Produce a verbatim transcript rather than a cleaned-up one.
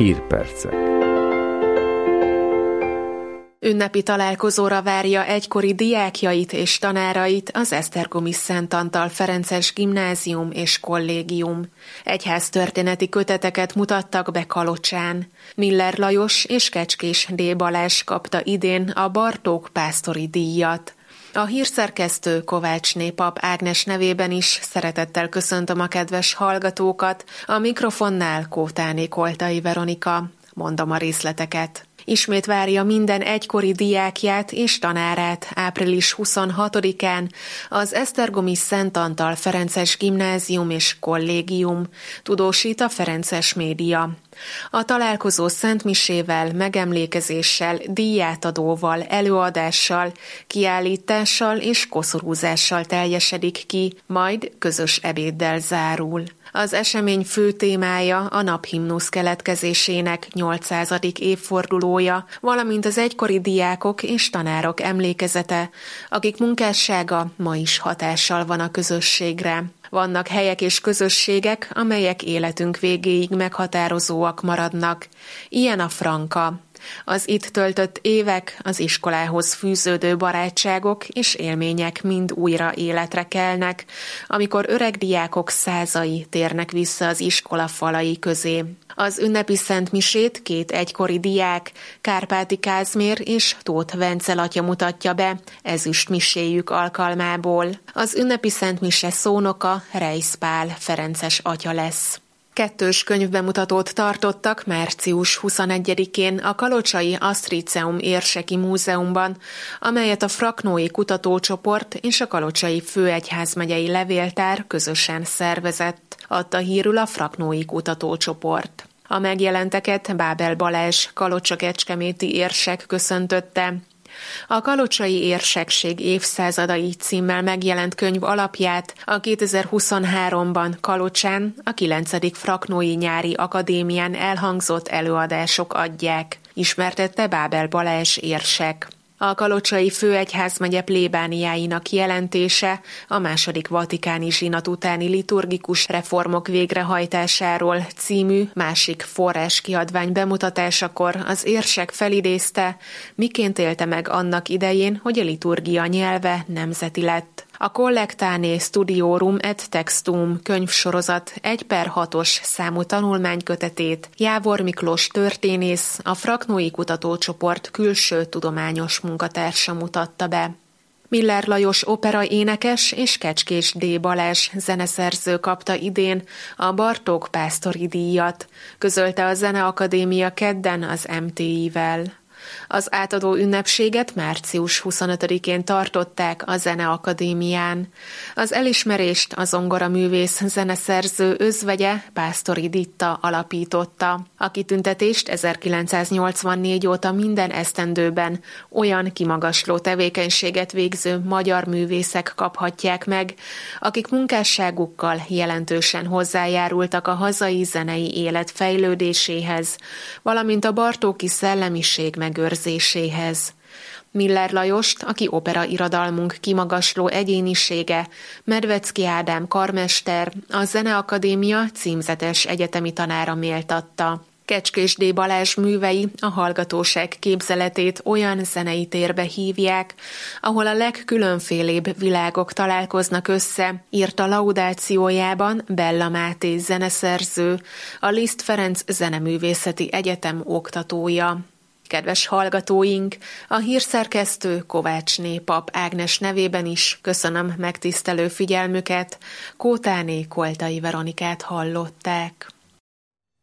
Hírpercek. Ünnepi találkozóra várja egykori diákjait és tanárait az Esztergomi Szent Antal Ferences Gimnázium és Kollégium. Egyháztörténeti köteteket mutattak be Kalocsán. Miller Lajos és Kecskés D. Balázs kapta idén a Bartók pásztori díjat. A hírszerkesztő Kovácsné Pap Ágnes nevében is szeretettel köszöntöm a kedves hallgatókat, a mikrofonnál Kótáné Koltai Veronika. Mondom a részleteket. Ismét várja minden egykori diákját és tanárát április huszonhatodikán az Esztergomi Szent Antal Ferences Gimnázium és Kollégium, tudósít a Ferences Média. A találkozó szentmisével, megemlékezéssel, díjátadóval, előadással, kiállítással és koszorúzással teljesedik ki, majd közös ebéddel zárul. Az esemény fő témája a naphimnusz keletkezésének nyolcszázadik évfordulója, valamint az egykori diákok és tanárok emlékezete, akik munkássága ma is hatással van a közösségre. Vannak helyek és közösségek, amelyek életünk végéig meghatározóak maradnak. Ilyen a Franka. Az itt töltött évek, az iskolához fűződő barátságok és élmények mind újra életre kelnek, amikor öreg diákok százai térnek vissza az iskola falai közé. Az ünnepi szentmisét két egykori diák, Kárpáti Kázmér és Tóth Vencel atya mutatja be ezüstmiséjük alkalmából. Az ünnepi szentmise szónoka Reisz Pál ferences atya lesz. Kettős könyvbemutatót tartottak március huszonegyedikén a Kalocsai Asztriceum Érseki Múzeumban, amelyet a Fraknói Kutatócsoport és a Kalocsai Főegyházmegyei Levéltár közösen szervezett, adta hírül a Fraknói Kutatócsoport. A megjelenteket Bábel Balázs kalocsa-kecskeméti érsek köszöntötte. A Kalocsai Érsekség évszázadai címmel megjelent könyv alapját a kétezer-huszonháromban Kalocsán a kilencedik Fraknói Nyári Akadémián elhangzott előadások adják, ismertette Bábel Balázs érsek. A Kalocsai Főegyházmegye plébániáinak jelentése a második vatikáni zsinat utáni liturgikus reformok végrehajtásáról című másik forráskiadvány bemutatásakor az érsek felidézte, miként élte meg annak idején, hogy a liturgia nyelve nemzeti lett. A Collectane Studiorum et Textum könyvsorozat egy per hatos számú tanulmánykötetét Jávor Miklós történész, a Fraknói Kutatócsoport külső tudományos munkatársa mutatta be. Miller Lajos opera énekes és Kecskés D. Balázs zeneszerző kapta idén a Bartók pásztori díjat, közölte a Zeneakadémia kedden az em té i-vel. Az átadó ünnepséget március huszonötödikén tartották a Zeneakadémián. Az elismerést a zongoraművész zeneszerző özvegye Pásztori Ditta alapította. A kitüntetést ezerkilencszáznyolcvannégy óta minden esztendőben olyan kimagasló tevékenységet végző magyar művészek kaphatják meg, akik munkásságukkal jelentősen hozzájárultak a hazai zenei élet fejlődéséhez, valamint a bartóki szellemiség megőrzéséhez. Miller Lajost, aki operairodalmunk kimagasló egyénisége, Medvecki Ádám karmester, a Zeneakadémia címzetes egyetemi tanára méltatta. Kecskés D. Balázs művei a hallgatóság képzeletét olyan zenei térbe hívják, ahol a legkülönfélébb világok találkoznak össze, írta laudációjában Bella Máté zeneszerző, a Liszt Ferenc Zeneművészeti Egyetem oktatója. Kedves hallgatóink, a hírszerkesztő Kovácsné Pap Ágnes nevében is köszönöm megtisztelő figyelmüket, Kótáné Koltai Veronikát hallották.